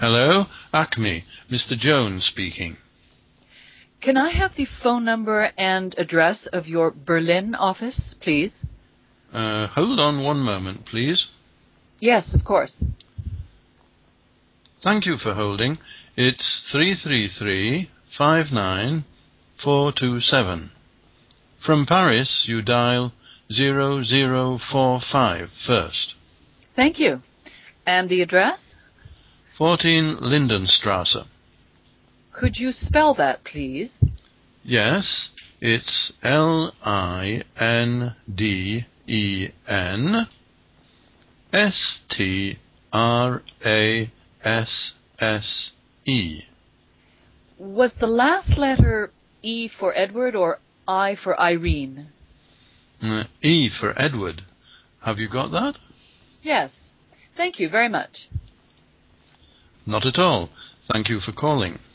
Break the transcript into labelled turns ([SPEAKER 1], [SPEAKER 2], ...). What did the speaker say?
[SPEAKER 1] Hello, Acme. Mr. Jones speaking.
[SPEAKER 2] Can I have the phone number and address of your Berlin office, please?
[SPEAKER 1] Hold on one moment, please.
[SPEAKER 2] Yes, of course.
[SPEAKER 1] Thank you for holding. It's 333-59427. From Paris, you dial 0045 first.
[SPEAKER 2] Thank you. And the address?
[SPEAKER 1] 14 Lindenstrasse.
[SPEAKER 2] Could you spell that, please?
[SPEAKER 1] Yes, it's LINDENSTRASSE.
[SPEAKER 2] Was the last letter E for Edward or I for Irene?
[SPEAKER 1] E for Edward. Have you got that?
[SPEAKER 2] Yes. Thank you very much.
[SPEAKER 1] Not at all. Thank you for calling.